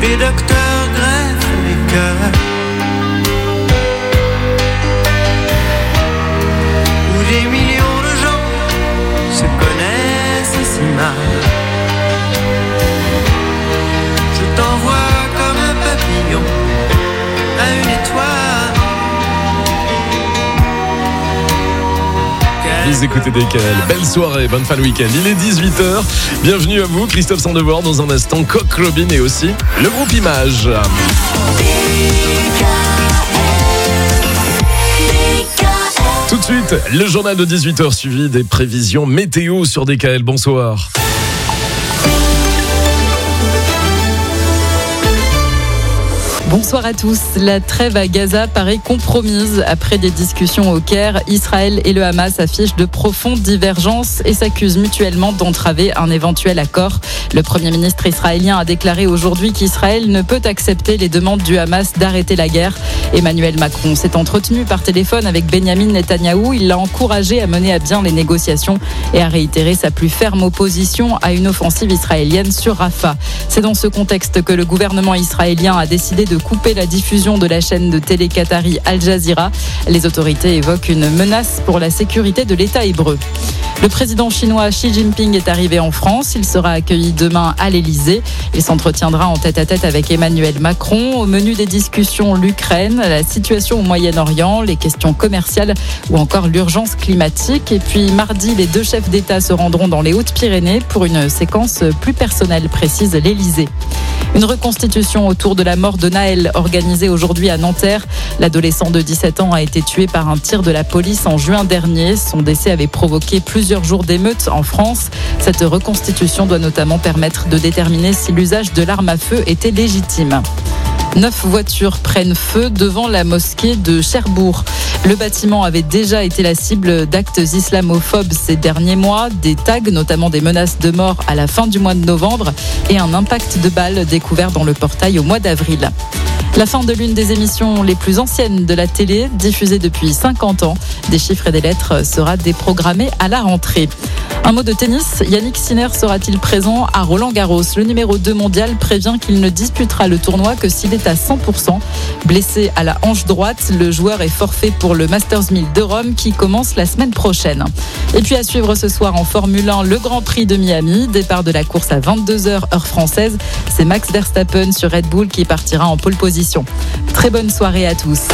les docteurs greffent les cœurs, où des millions de gens se connaissent si mal. Je t'envoie comme un papillon à une étoile. Vous écoutez DKL, belle soirée, bonne fin de week-end. Il est 18h, bienvenue à vous, Christophe Sandevoir dans un instant, Coq Robin et aussi le groupe Image. Tout de suite, le journal de 18h suivi des prévisions météo sur DKL, bonsoir. Bonsoir à tous. La trêve à Gaza paraît compromise. Après des discussions au Caire, Israël et le Hamas affichent de profondes divergences et s'accusent mutuellement d'entraver un éventuel accord. Le Premier ministre israélien a déclaré aujourd'hui qu'Israël ne peut accepter les demandes du Hamas d'arrêter la guerre. Emmanuel Macron s'est entretenu par téléphone avec Benyamin Netanyahou. Il l'a encouragé à mener à bien les négociations et à réitérer sa plus ferme opposition à une offensive israélienne sur Rafah. C'est dans ce contexte que le gouvernement israélien a décidé de couper la diffusion de la chaîne de télé qatari Al Jazeera. Les autorités évoquent une menace pour la sécurité de l'État hébreu. Le président chinois Xi Jinping est arrivé en France. Il sera accueilli demain à l'Elysée. Il s'entretiendra en tête-à-tête avec Emmanuel Macron. Au menu des discussions, l'Ukraine, la situation au Moyen-Orient, les questions commerciales ou encore l'urgence climatique. Et puis mardi, les deux chefs d'État se rendront dans les Hautes-Pyrénées pour une séquence plus personnelle, précise l'Elysée. Une reconstitution autour de la mort de Naël organisée aujourd'hui à Nanterre. L'adolescent de 17 ans a été tué par un tir de la police en juin dernier. Son décès avait provoqué plusieurs jours d'émeutes en France. Cette reconstitution doit notamment permettre de déterminer si l'usage de l'arme à feu était légitime. 9 voitures prennent feu devant la mosquée de Cherbourg. Le bâtiment avait déjà été la cible d'actes islamophobes ces derniers mois, des tags, notamment des menaces de mort à la fin du mois de novembre et un impact de balles découvert dans le portail au mois d'avril. La fin de l'une des émissions les plus anciennes de la télé, diffusée depuis 50 ans. Des chiffres et des lettres sera déprogrammée à la rentrée. Un mot de tennis, Yannick Sinner sera-t-il présent à Roland-Garros? Le numéro 2 mondial prévient qu'il ne disputera le tournoi que s'il est à 100%. Blessé à la hanche droite, le joueur est forfait pour le Masters 1000 de Rome qui commence la semaine prochaine. Et puis à suivre ce soir en Formule 1, le Grand Prix de Miami. Départ de la course à 22h heure française. C'est Max Verstappen sur Red Bull qui partira en pole position. Très bonne soirée à tous.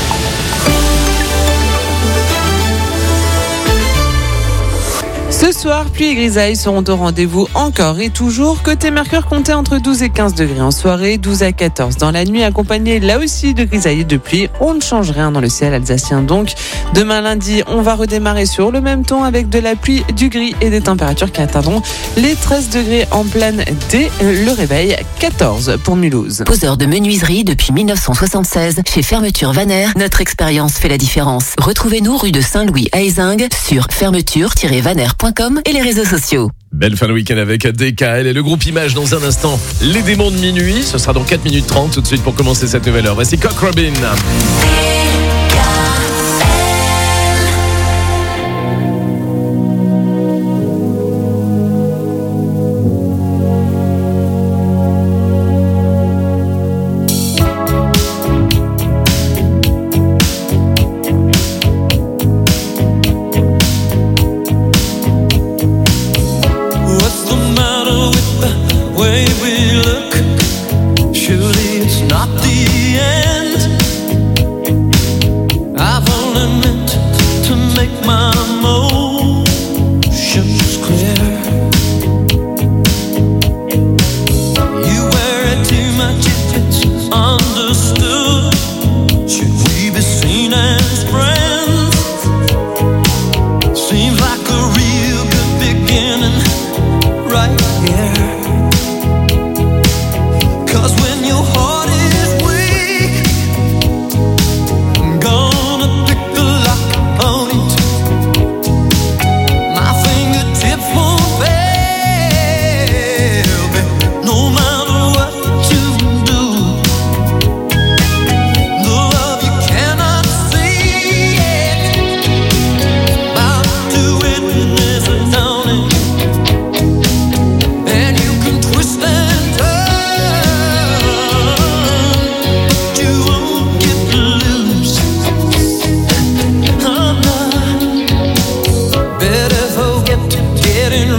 Ce soir, pluie et grisailles seront au rendez-vous encore et toujours. Côté Mercure, comptez entre 12 et 15 degrés en soirée, 12 à 14 dans la nuit, accompagné là aussi de grisailles et de pluie. On ne change rien dans le ciel alsacien donc. Demain lundi, on va redémarrer sur le même ton avec de la pluie, du gris et des températures qui atteindront les 13 degrés en pleine dès le réveil, 14 pour Mulhouse. Poseur de menuiserie depuis 1976 chez Fermeture Vanner, notre expérience fait la différence. Retrouvez-nous rue de Saint-Louis à Ézingue sur fermeture-vanner.com et les réseaux sociaux. Belle fin de week-end avec DKL et le groupe Image dans un instant. Les démons de minuit, ce sera dans 4 minutes 30 tout de suite pour commencer cette nouvelle heure. Voici Coq Robin.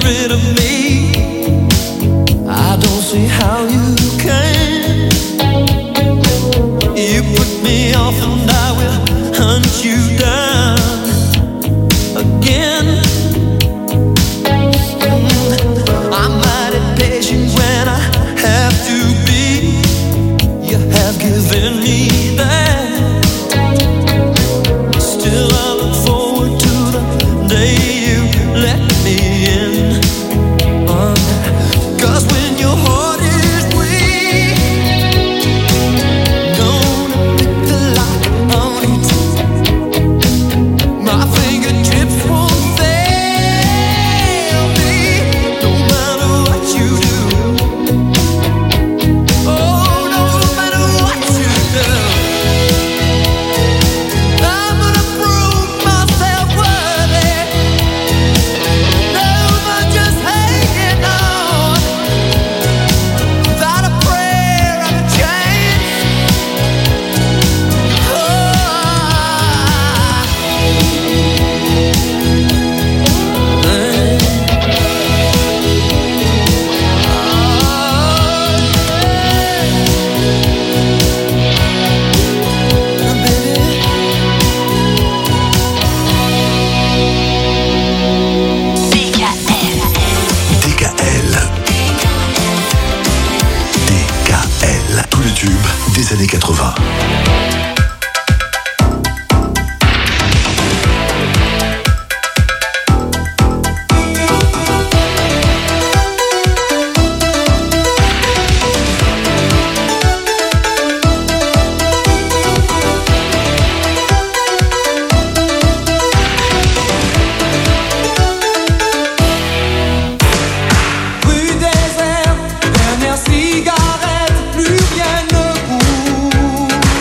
rid of me. I don't see how you can. You put me off and I will hunt you down again. I'm mighty patient when I have to be. You have given me that. Still I look forward to the day you let me in. 'Cause when your heart is weak, gonna pick the lock on it. My fingertips won't fail me, no matter what you do. Oh, no matter what you do. I'm gonna prove myself worthy. No more just hanging on, without a prayer and a chance. DKL, tous les tubes des années 80. Rue désert, dernière cigarette, plus rien ne bouge.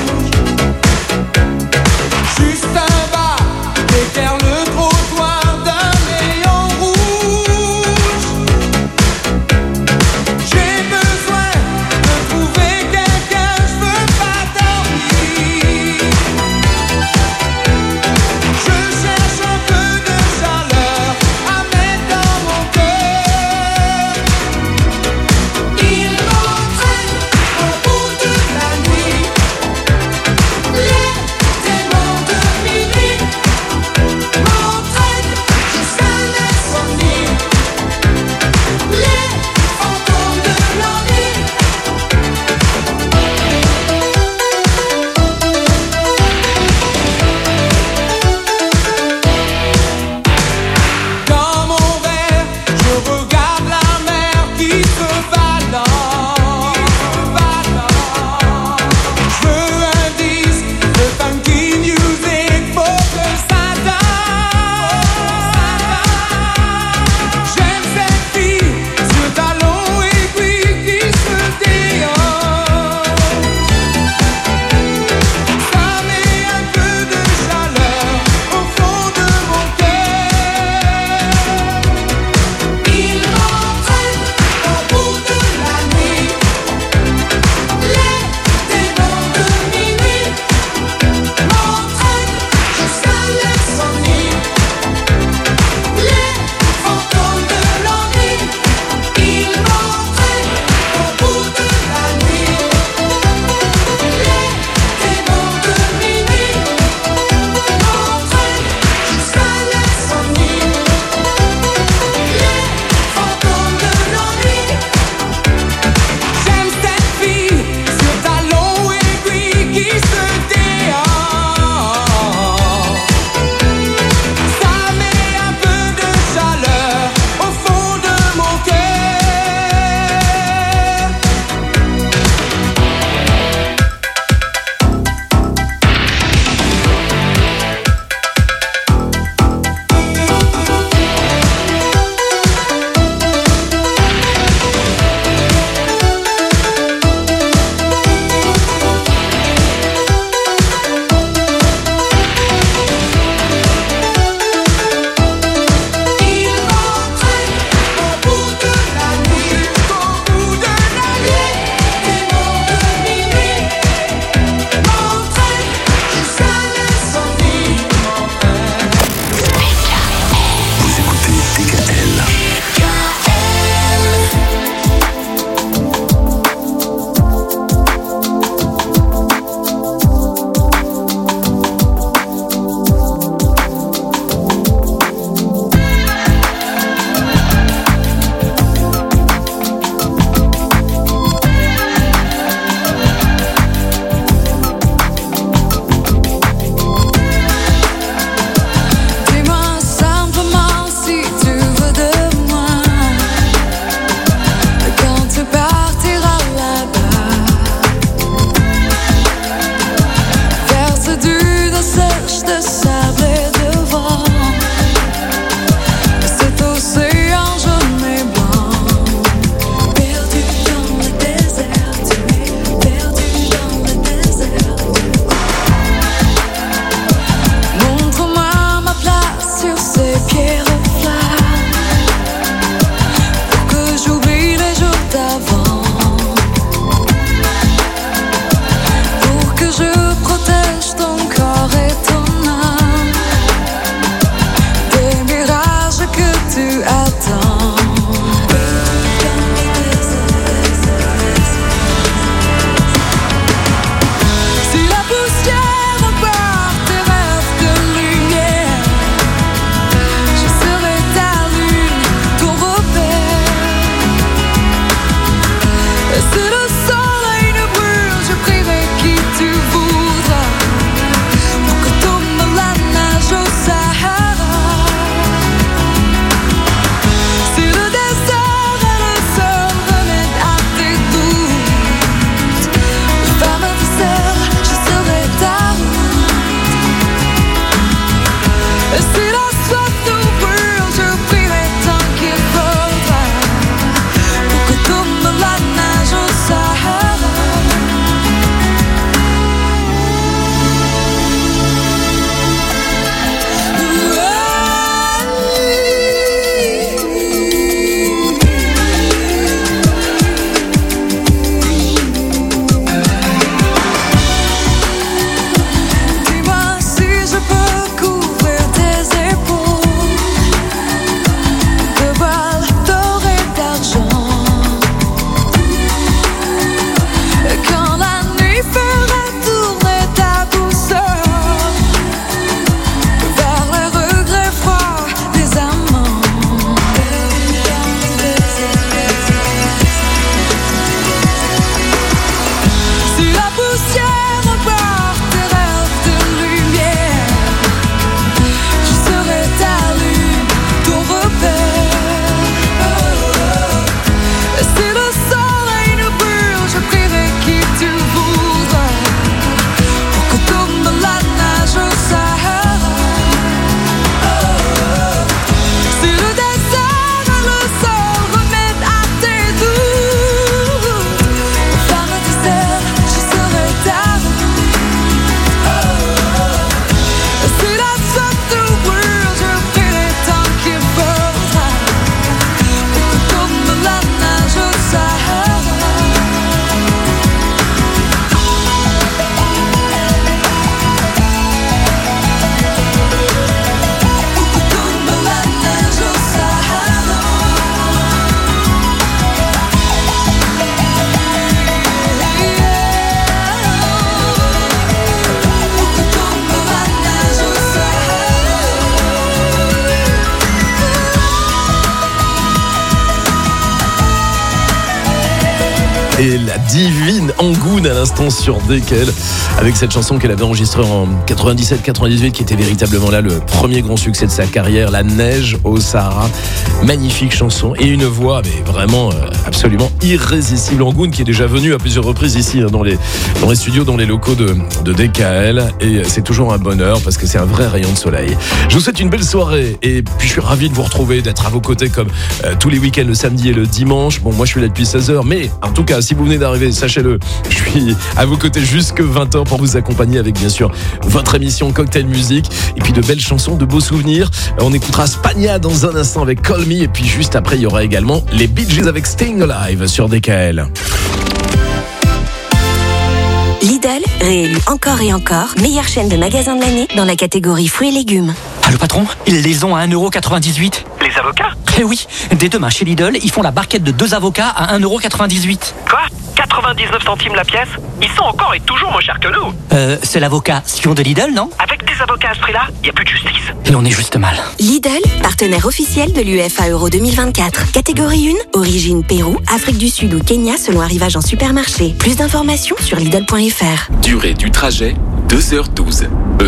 et la divine Angoune à l'instant sur DKL avec cette chanson qu'elle avait enregistrée en 97-98 qui était véritablement là le premier grand succès de sa carrière, La neige au Sahara. Magnifique chanson et une voix mais vraiment absolument irrésistible. Angoune qui est déjà venue à plusieurs reprises ici dans les studios, dans les locaux de DKL et c'est toujours un bonheur parce que c'est un vrai rayon de soleil. Je vous souhaite une belle soirée et puis je suis ravi de vous retrouver, d'être à vos côtés comme tous les week-ends, le samedi et le dimanche. Bon, moi je suis là depuis 16h, mais en tout cas, si vous venez d'arriver, sachez-le, je suis à vos côtés jusque 20h pour vous accompagner avec bien sûr votre émission Cocktail Music et puis de belles chansons, de beaux souvenirs. On écoutera Spagna dans un instant avec Call Me et puis juste après, il y aura également les Bee Gees avec Staying Alive sur DKL. Lidl, réélu encore et encore, meilleure chaîne de magasins de l'année dans la catégorie fruits et légumes. Ah, le patron, ils les ont à 1,98€. Les avocats ? Eh oui, dès demain chez Lidl, ils font la barquette de 2 avocats à 1,98€. Quoi ? 99 centimes la pièce ? Ils sont encore et toujours moins chers que nous. C'est l'avocat Sion de Lidl, non ? Avec des avocats à ce prix-là, il n'y a plus de justice. Et on est juste mal. Lidl, partenaire officiel de l'UEFA Euro 2024. Catégorie 1, origine Pérou, Afrique du Sud ou Kenya selon arrivage en supermarché. Plus d'informations sur Lidl.fr. Durée du trajet, 2h12.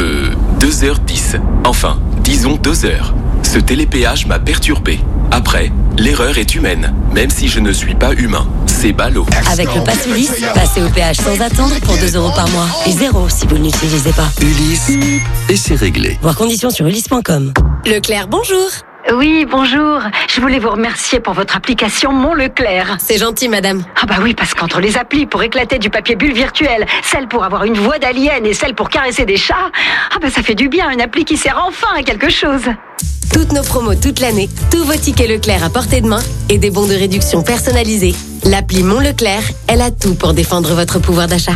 2h10. Enfin, disons 2 heures. Ce télépéage m'a perturbé. Après, l'erreur est humaine, même si je ne suis pas humain. C'est ballot. Avec le pass Ulysse, passez au péage sans attendre pour 2€ par mois. Et 0 si vous ne l'utilisez pas. Ulysse, et c'est réglé. Voir conditions sur ulysse.com. Leclerc, bonjour. Oui, bonjour. Je voulais vous remercier pour votre application Mon Leclerc. C'est gentil, madame. Ah bah oui, parce qu'entre les applis pour éclater du papier bulle virtuel, celle pour avoir une voix d'alien et celle pour caresser des chats, ah bah ça fait du bien, une appli qui sert enfin à quelque chose. Toutes nos promos toute l'année, tous vos tickets Leclerc à portée de main et des bons de réduction personnalisés. L'appli Mon Leclerc, elle a tout pour défendre votre pouvoir d'achat.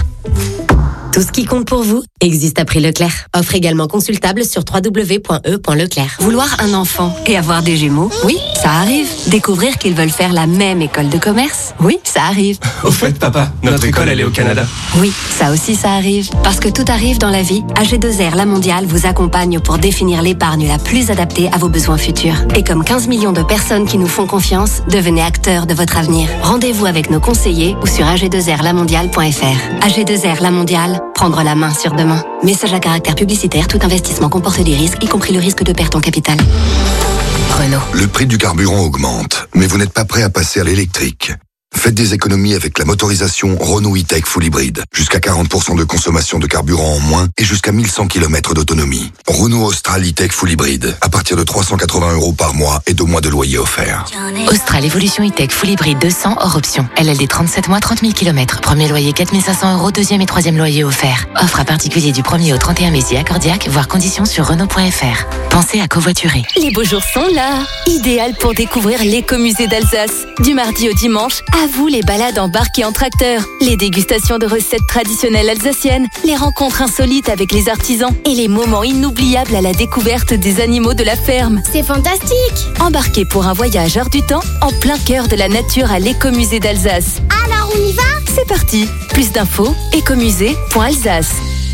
Tout ce qui compte pour vous existe à prix Leclerc. Offre également consultable sur www.e.leclerc. Vouloir un enfant et avoir des jumeaux, oui, ça arrive. Découvrir qu'ils veulent faire la même école de commerce, oui, ça arrive. Au fait, papa, notre école, elle est au Canada. Oui, ça aussi, ça arrive. Parce que tout arrive dans la vie, AG2R La Mondiale vous accompagne pour définir l'épargne la plus adaptée à vos besoins futurs. Et comme 15 millions de personnes qui nous font confiance, devenez acteurs de votre avenir. Rendez-vous avec nos conseillers ou sur ag2rlamondiale.fr. AG2R La Mondiale, prendre la main sur demain. Message à caractère publicitaire, tout investissement comporte des risques, y compris le risque de perte en capital. Renault. Le prix du carburant augmente, mais vous n'êtes pas prêt à passer à l'électrique. Faites des économies avec la motorisation Renault E-Tech Full Hybrid. Jusqu'à 40% de consommation de carburant en moins et jusqu'à 1100 km d'autonomie. Renault Austral E-Tech Full Hybrid. À partir de 380€ par mois et 2 mois de loyer offert. Austral Evolution E-Tech Full Hybrid 200 hors option. LLD 37 mois, 30 000 km. Premier loyer 4 500€, deuxième et troisième loyer offert. Offre à particulier du 1er au 31 mai si accordiaque, voire conditions sur Renault.fr. Pensez à covoiturer. Les beaux jours sont là. Idéal pour découvrir l'écomusée d'Alsace. Du mardi au dimanche, à vous les balades embarquées en tracteur, les dégustations de recettes traditionnelles alsaciennes, les rencontres insolites avec les artisans et les moments inoubliables à la découverte des animaux de la ferme. C'est fantastique! Embarquez pour un voyage hors du temps en plein cœur de la nature à l'écomusée d'Alsace. Alors on y va? C'est parti! Plus d'infos, écomusée.alsace.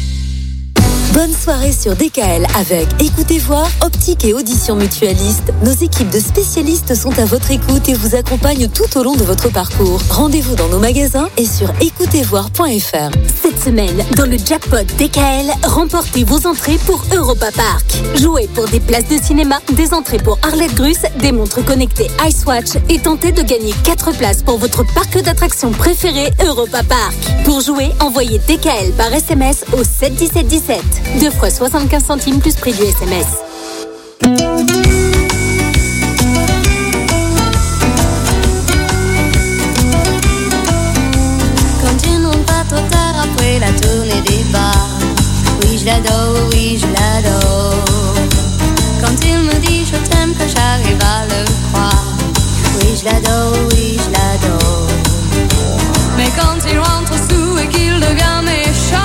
Bonne soirée sur DKL avec Écoutez Voir, Optique et Audition Mutualiste. Nos équipes de spécialistes sont à votre écoute et vous accompagnent tout au long de votre parcours. Rendez-vous dans nos magasins et sur écoutezvoir.fr. Cette semaine, dans le jackpot DKL, remportez vos entrées pour Europa Park. Jouez pour des places de cinéma, des entrées pour Arlette Grus, des montres connectées Icewatch et tentez de gagner 4 places pour votre parc d'attractions préféré Europa Park. Pour jouer, envoyez DKL par SMS au 71717. 2 fois 75 centimes plus prix du SMS. Quand tu ne montes pas trop tard après la tournée des bars. Oui, je l'adore, oui, je l'adore. Quand il me dit je t'aime, que j'arrive à le croire. Oui, je l'adore, oui, je l'adore. Mais quand il rentre sous et qu'il devient méchant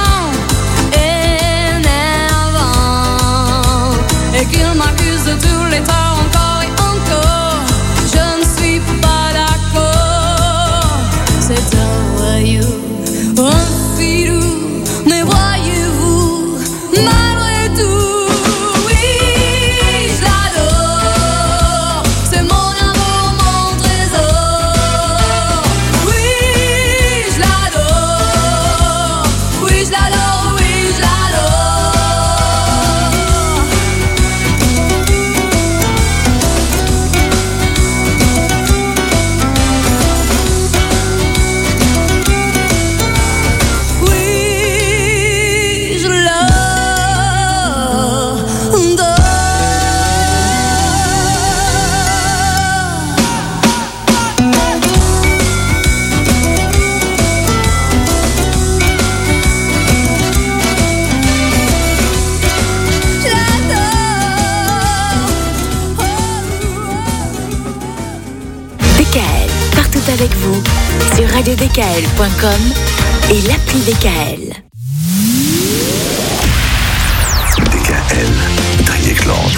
et qu'il m'accuse de tous les torts encore et encore, je ne suis pas d'accord. C'est un voyou, un filou, mais voyez-vous, malgré tout, oui, je l'adore. C'est mon amour, mon trésor. Oui, avec vous sur radiodkl.com et l'appli DKL. DKL, Triekland.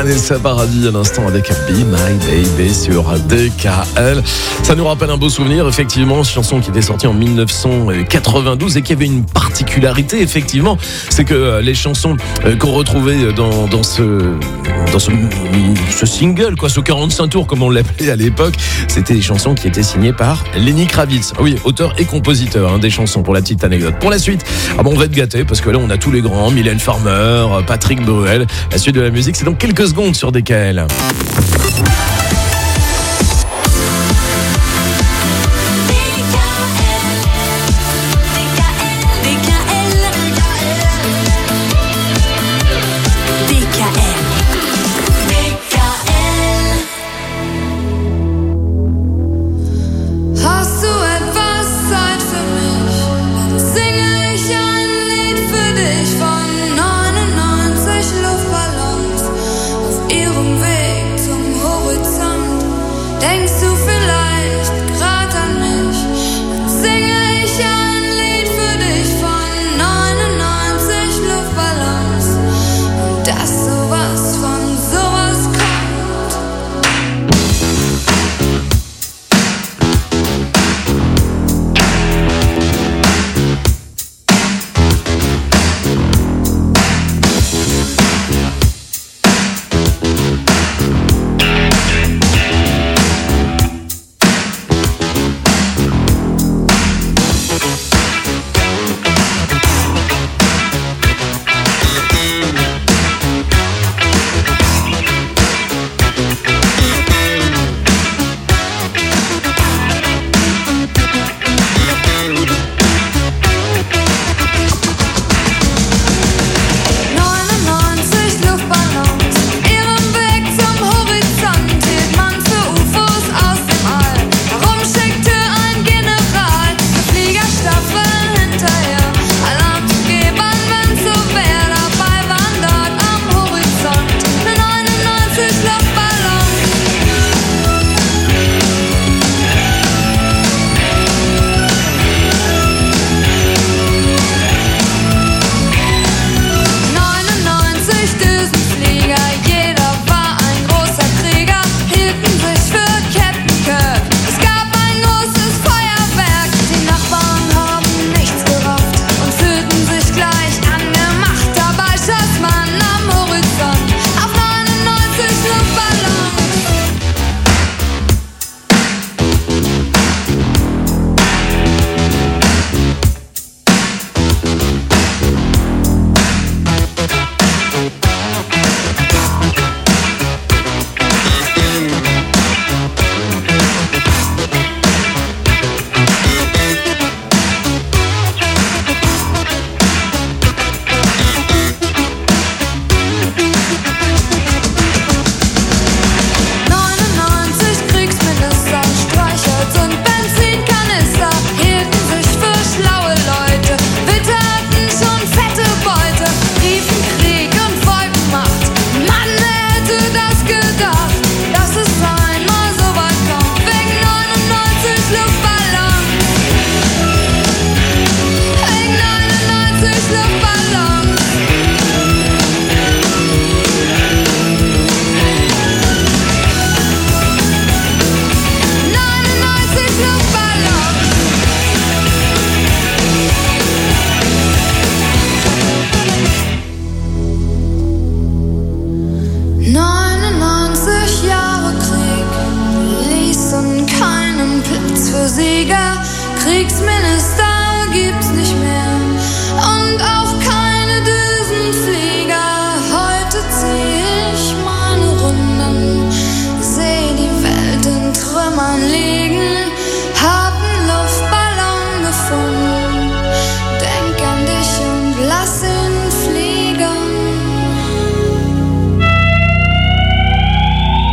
Vanessa Paradis à l'instant avec Be My Baby sur DKL. Ça nous rappelle un beau souvenir, effectivement, une chanson qui était sortie en 1992 et qui avait une particularité, effectivement, c'est que les chansons qu'on retrouvait dans ce single, quoi, ce 45 tours comme on l'appelait à l'époque, c'était des chansons qui étaient signées par Lenny Kravitz. Oui, auteur et compositeur des chansons, pour la petite anecdote. Pour la suite, on va être gâtés parce que là on a tous les grands, Mylène Farmer, Patrick Bruel. La suite de la musique, c'est dans quelques secondes sur DKL.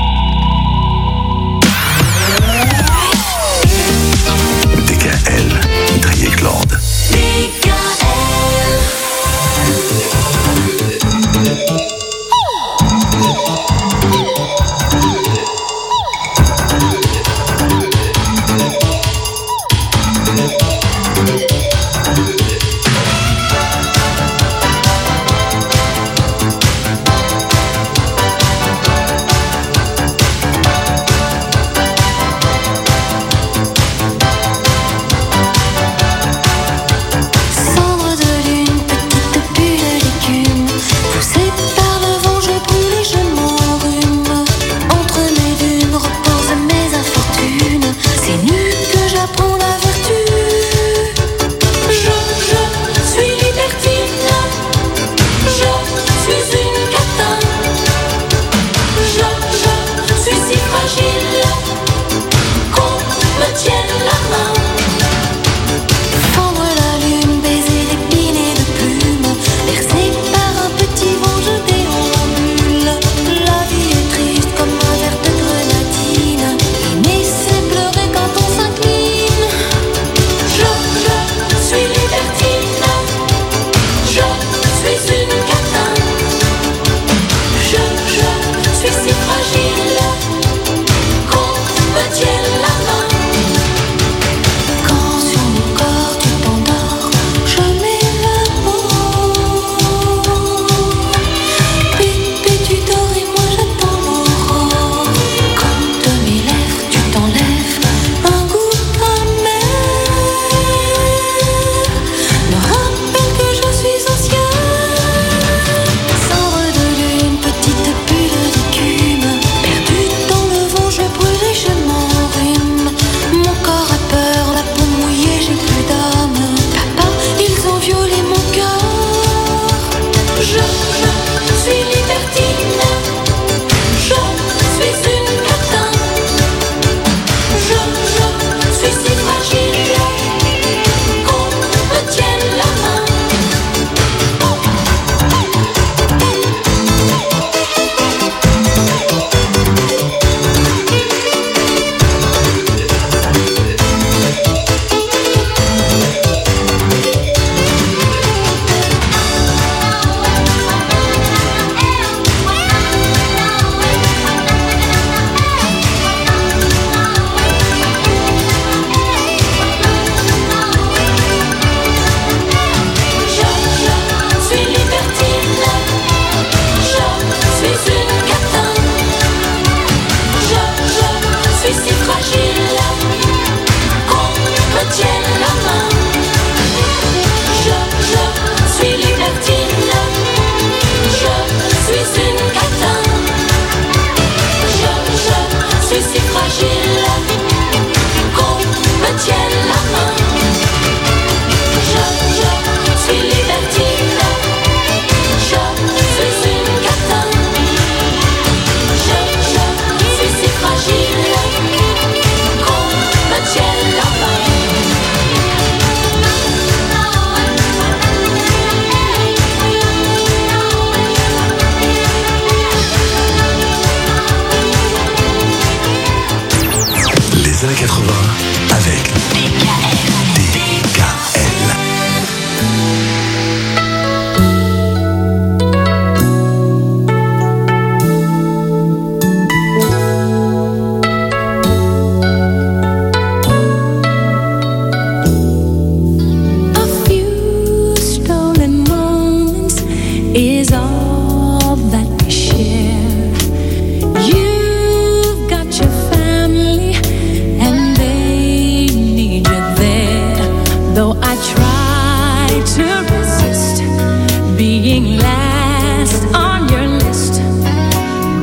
DKL.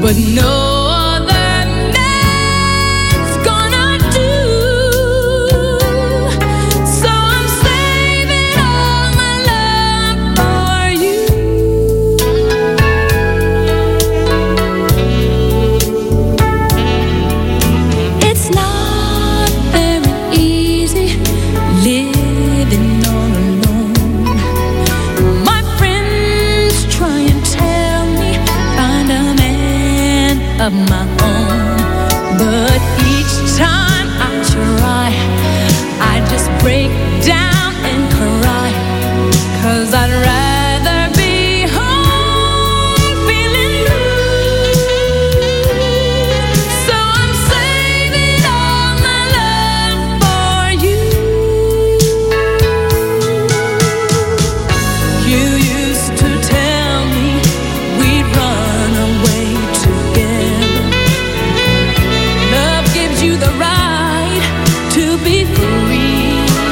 but no other man's gonna do. So I'm saving all my love for you. It's not very easy living all alone. My friends try and tell me find a man of my own, but each time I try, I just break down and cry, 'cause I'd rather be home feeling blue. So I'm saving all my love for you. You used to tell me we'd run away together. Love gives you the right to be free.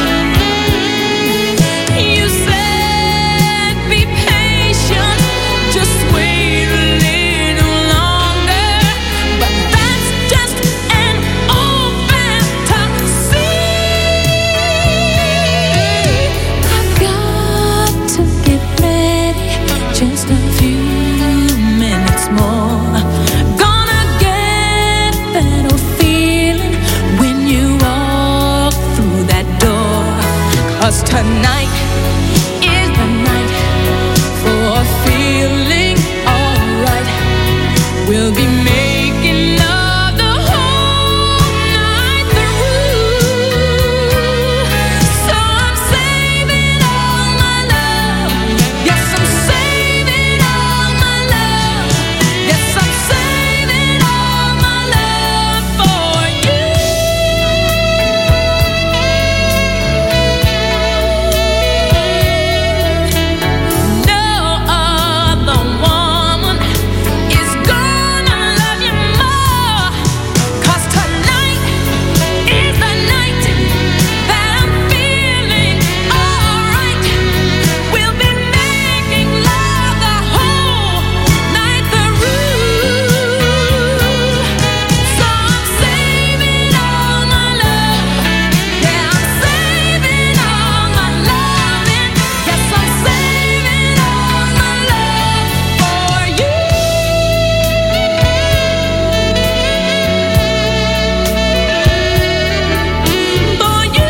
You said be patient, just wait a little longer, but that's just an old fantasy. I've got to get ready, just a few minutes more. Gonna get better feeling when you walk through that door. 'Cause tonight is the night for feeling alright. We'll be making love the whole night through. So I'm saving all my love. Yes, I'm saving all my love. Yes, I'm saving all my love for you. No other woman is gonna love you more. 'Cause tonight is the night that I'm feeling alright. We'll be making love the whole night through. So I'm saving all my love. Yeah, I'm saving all my loving. Yes, I'm saving all my love for you. For you.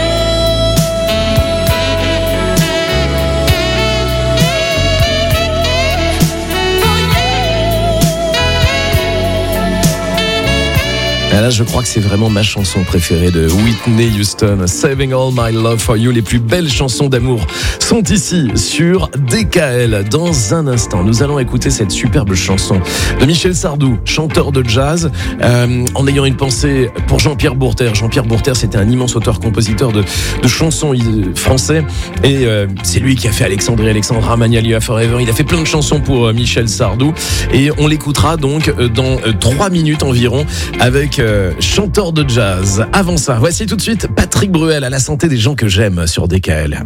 Et là, je crois que c'est vraiment ma chanson préférée de Whitney Houston, Saving All My Love For You. Les plus belles chansons d'amour sont ici sur DKL. Dans un instant, nous allons écouter cette superbe chanson de Michel Sardou, chanteur de jazz, en ayant une pensée pour Jean-Pierre Bourter. Jean-Pierre Bourter, c'était un immense auteur-compositeur de chansons français, et c'est lui qui a fait Alexandra, Magnalia Forever. Il a fait plein de chansons pour Michel Sardou, et on l'écoutera donc dans 3 minutes environ avec chanteur de jazz. Avant ça, voici tout de suite Patrick Bruel, à la santé des gens que j'aime sur DKL.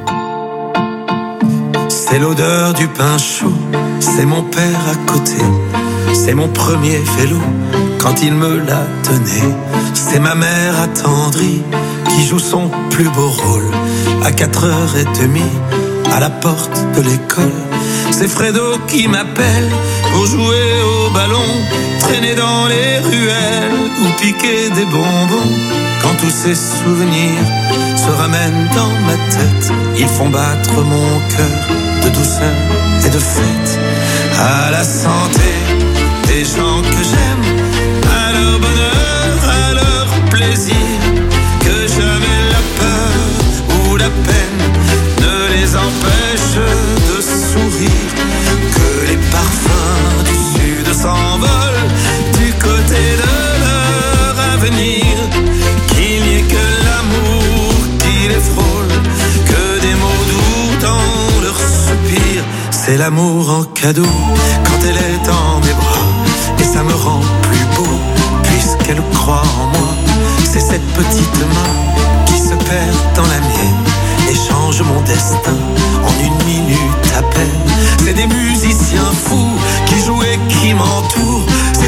C'est l'odeur du pain chaud, c'est mon père à côté, c'est mon premier vélo quand il me l'a donné, c'est ma mère attendrie qui joue son plus beau rôle à 4h30 à la porte de l'école. C'est Fredo qui m'appelle pour jouer au ballon, traîner dans les ruelles ou piquer des bonbons. Quand tous ces souvenirs se ramènent dans ma tête, ils font battre mon cœur de douceur et de fête. À la santé des gens que j'aime, à leur bonheur, à leur plaisir, que jamais la peur ou la peine ne les empêche de sourire, que les parfums du sud s'envolent du côté de leur avenir, qu'il n'y ait que l'amour qui les frôle, que des mots doux dans leurs soupirs. C'est l'amour en cadeau quand elle est dans mes bras, et ça me rend plus beau puisqu'elle croit en moi. C'est cette petite main qui se perd dans la mienne et change mon destin en 1 minute à peine. C'est des musiciens fous qui jouent et qui m'entourent. C'est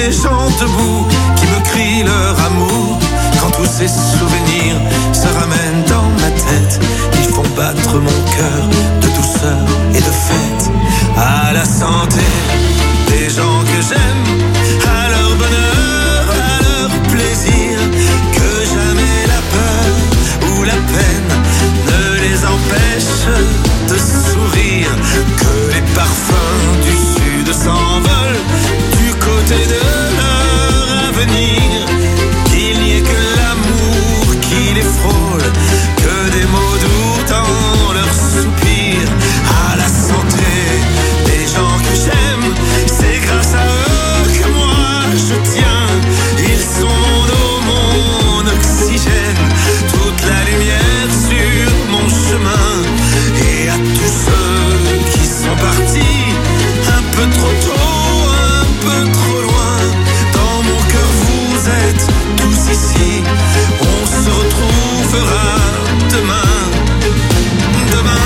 des gens debout qui me crient leur amour. Quand tous ces souvenirs se ramènent dans ma tête, ils font battre mon cœur de douceur et de fête. À la santé des gens que j'aime, à leur bonheur, à leur plaisir, que jamais la peur ou la peine ne les empêche de sourire, que les parfums du sud s'envolent du côté de leur avenir, qu'il n'y ait que l'amour qui les frôle, que des mots doux dans leurs soupirs. À la santé des gens que j'aime, c'est grâce à eux que moi je tiens. Ils sont mon oxygène, toute la lumière sur mon chemin. Et à tous ceux qui sont partis un peu trop tôt, un peu trop loin, dans mon cœur vous êtes tous ici. On se retrouvera demain, demain.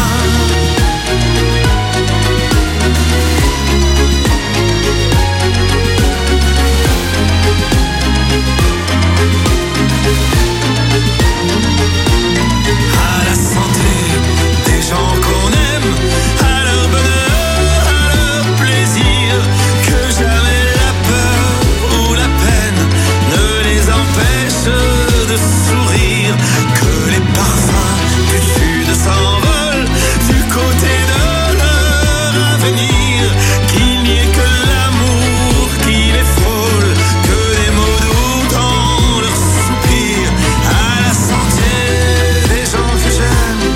À la santé des gens qu'on aime, à leur bonheur, à leur plaisir, que jamais la peur ou la peine ne les empêche de sourire, que les parfums du sud s'envolent du côté de leur avenir, qu'il n'y ait que l'amour qui les frôle, que des mots doux dans leurs soupirs. À la santé des gens que j'aime.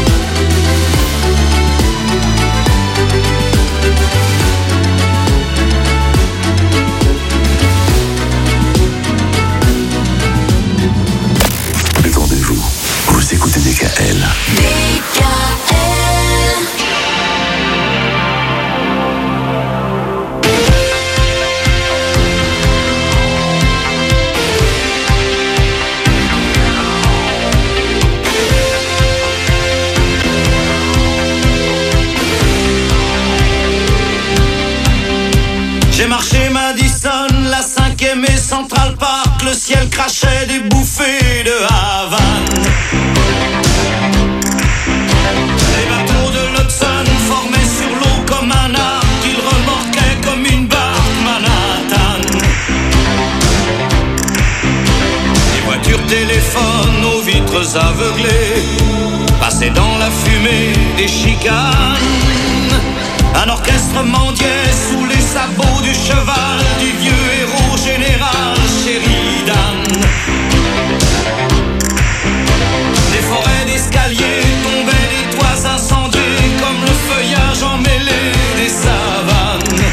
Détendez-vous, vous écoutez DKL. J'ai marché Madison, la 5e et Central Park, le ciel crachait des bouffées de Havane. Les bateaux de l'Hudson formaient sur l'eau comme un arc, ils remorquaient comme une barque Manhattan. Les voitures téléphones aux vitres aveuglées passaient dans la fumée des chicanes. Un orchestre mendiait sous les sabots du cheval du vieux héros général Sheridan. Des forêts d'escaliers tombaient des toits incendiés comme le feuillage emmêlé des savanes.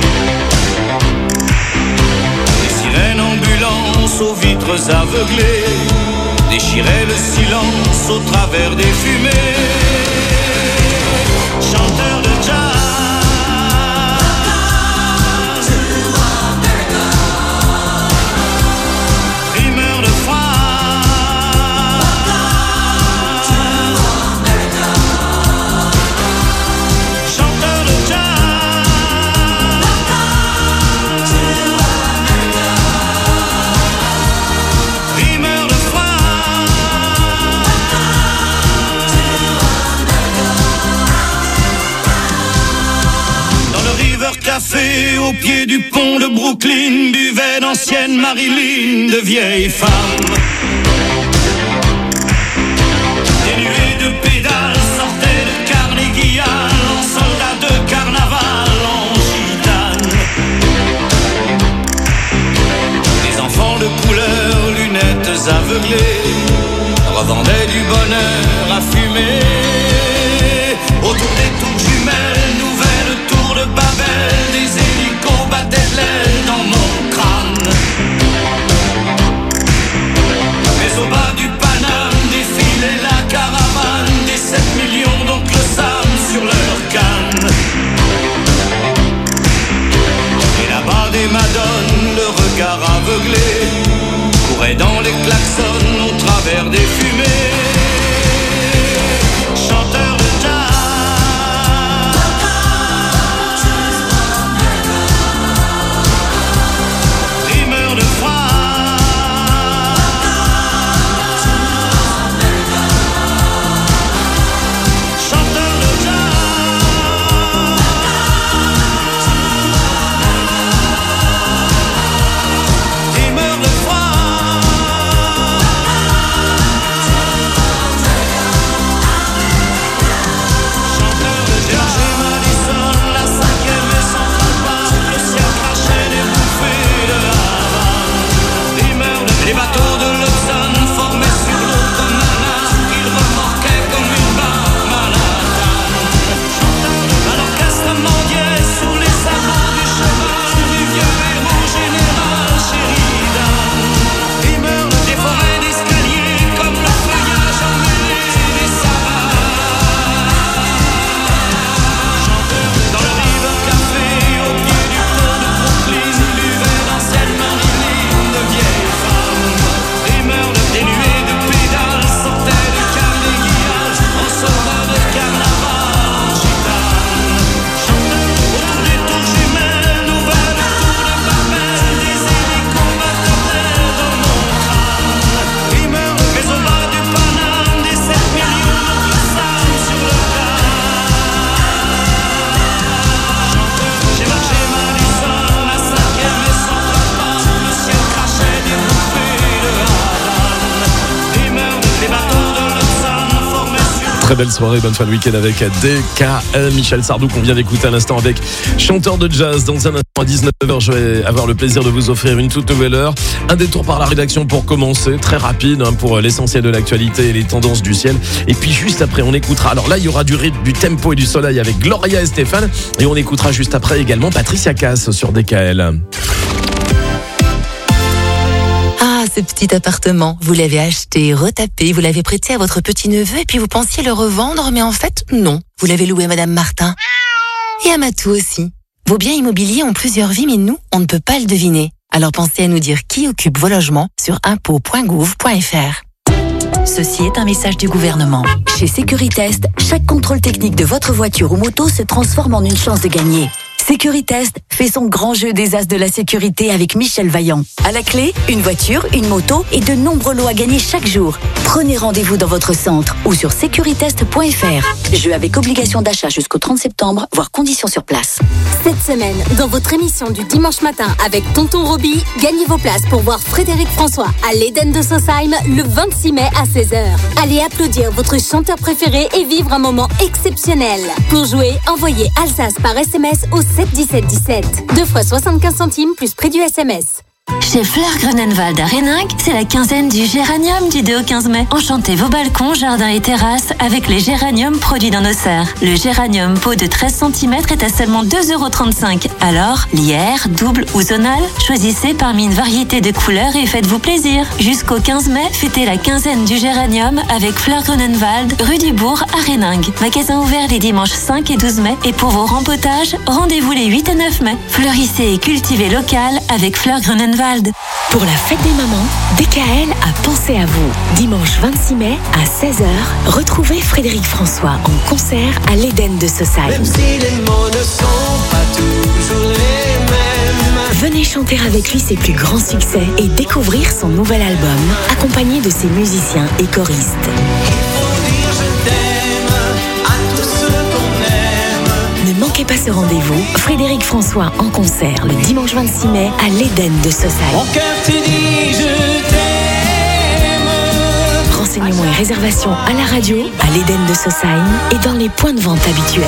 Des sirènes ambulances aux vitres aveuglées déchiraient le silence au travers des fumées. Chanteurs de jazz, café au pied du pont de Brooklyn, buvaient d'anciennes Marilyn, de vieilles femmes. Des nuées de pédales sortaient de Carnegie Hall en soldats de carnaval, en gitane. Des enfants de couleur, lunettes aveuglées, revendaient du bonheur à fumer. Autour des tours jumelles, nouvelle tour de Babel, des hélicos battaient de l'aile dans mon crâne. Mais au bas du Paname défilait la caravane des 7 millions d'oncles Sam sur leur canne. Et là-bas des madones, le regard aveuglé, couraient dans les klaxons au travers des fumées. Chanteurs de jazz, Très belle soirée, bonne fin de week-end avec DKL. Michel Sardou qu'on vient d'écouter à l'instant avec chanteur de jazz. Dans un instant à 19h, je vais avoir le plaisir de vous offrir une toute nouvelle heure. Un détour par la rédaction pour commencer, très rapide pour l'essentiel de l'actualité et les tendances du ciel. Et puis juste après, on écoutera. Alors là, il y aura du rythme, du tempo et du soleil avec Gloria et Stéphane. Et on écoutera juste après également Patricia Cass sur DKL. Ce petit appartement, vous l'avez acheté, retapé, vous l'avez prêté à votre petit-neveu et puis vous pensiez le revendre, mais en fait, non. Vous l'avez loué à Madame Martin. Et à Matou aussi. Vos biens immobiliers ont plusieurs vies, mais nous, on ne peut pas le deviner. Alors pensez à nous dire qui occupe vos logements sur impôts.gouv.fr. Ceci est un message du gouvernement. Chez Sécuritest, chaque contrôle technique de votre voiture ou moto se transforme en une chance de gagner. Sécuritest fait son grand jeu des as de la sécurité avec Michel Vaillant. À la clé, une voiture, une moto et de nombreux lots à gagner chaque jour. Prenez rendez-vous dans votre centre ou sur securitest.fr. Jeu avec obligation d'achat jusqu'au 30 septembre, voire conditions sur place. Cette semaine, dans votre émission du dimanche matin avec Tonton Roby, gagnez vos places pour voir Frédéric François à l'Éden de Sausheim le 26 mai à 16h. Allez applaudir votre chanteur préféré et vivre un moment exceptionnel. Pour jouer, envoyez Alsace par SMS au 7 17 17. 2 fois 75 centimes plus prix du SMS. Chez Fleur Grunenwald à Réninck, c'est la quinzaine du géranium du 2 au 15 mai. Enchantez vos balcons, jardins et terrasses avec les géraniums produits dans nos serres. Le géranium pot de 13 cm est à seulement 2,35 €. Alors, lierre, double ou zonal, choisissez parmi une variété de couleurs et faites-vous plaisir. Jusqu'au 15 mai, fêtez la quinzaine du géranium avec Fleur Grunenwald, rue du Bourg à Réninck. Magasin ouvert les dimanches 5 et 12 mai. Et pour vos rempotages, rendez-vous les 8 et 9 mai. Fleurissez et cultivez local avec Fleur Grunenwald. Pour la fête des mamans, DKL a pensé à vous. Dimanche 26 mai à 16h, retrouvez Frédéric François en concert à l'Éden de Sausheim. Même si les mots ne sont pas toujours les mêmes. Venez chanter avec lui ses plus grands succès et découvrir son nouvel album, accompagné de ses musiciens et choristes. Ne manquez pas ce rendez-vous. Frédéric François en concert le dimanche 26 mai à l'Éden de Sausheim. Mon cœur te dit je t'aime. Renseignements et réservations à la radio, à l'Éden de Sausheim et dans les points de vente habituels.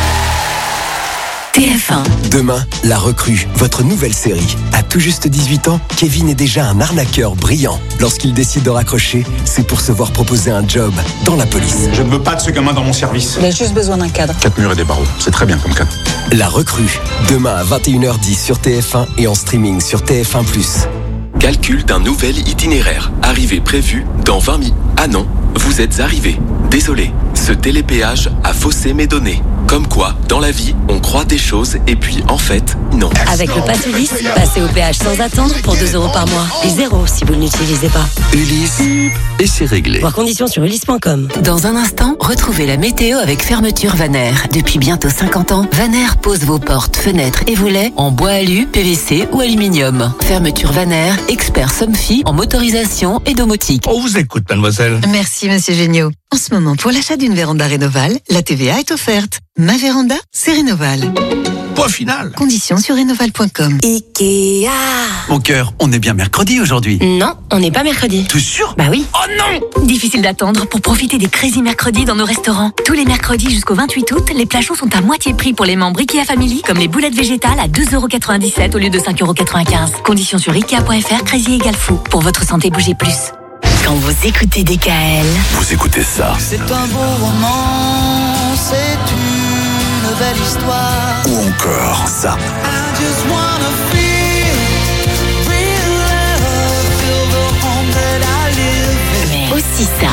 TF1. Demain, La Recrue, votre nouvelle série. À tout juste 18 ans, Kevin est déjà un arnaqueur brillant. Lorsqu'il décide de raccrocher, c'est pour se voir proposer un job dans la police. Je ne veux pas de ce gamin dans mon service. Il a juste besoin d'un cadre. 4 murs et des barreaux, c'est très bien comme cadre. La Recrue, demain à 21h10 sur TF1 et en streaming sur TF1+. Calcul d'un nouvel itinéraire. Arrivée prévue dans 20 minutes. Ah non, vous êtes arrivé. Désolé, ce télépéage a faussé mes données. Comme quoi, dans la vie, on croit des choses et puis en fait, non. Avec le Pass Ulysse, passez au péage sans attendre pour 2 € par mois. Et 0 si vous ne l'utilisez pas. Ulysse, et c'est réglé. Voir conditions sur ulysse.com. Dans un instant, retrouvez la météo avec Fermeture Vaner. Depuis bientôt 50 ans, Vaner pose vos portes, fenêtres et volets en bois alu, PVC ou aluminium. Fermeture Vaner, expert Somfy en motorisation et domotique. On vous écoute, mademoiselle. Merci, monsieur Géniaud. En ce moment, pour l'achat d'une véranda Rénoval, la TVA est offerte. Ma véranda, c'est Rénoval. Point final. Conditions sur rénoval.com. Ikea. Mon cœur, on est bien mercredi aujourd'hui. Non, on n'est pas mercredi. T'es sûr? Bah oui. Oh non! Difficile d'attendre pour profiter des Crazy Mercredis dans nos restaurants. Tous les mercredis jusqu'au 28 août, les plats chauds sont à moitié prix pour les membres Ikea Family, comme les boulettes végétales à 2,97 € au lieu de 5,95 €. Conditions sur Ikea.fr, Crazy égale fou. Pour votre santé, bougez plus. Quand vous écoutez DKL, Vous écoutez ça. C'est un beau roman, c'est une belle histoire. Ou encore ça. I just wanna feel real love, feel the home that I live in. mais aussi ça.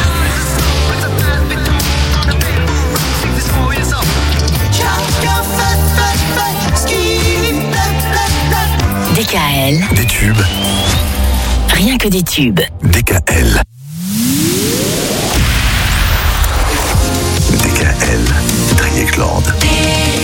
DKL. Des tubes. Rien que des tubes. DKL. DKL. Triangle.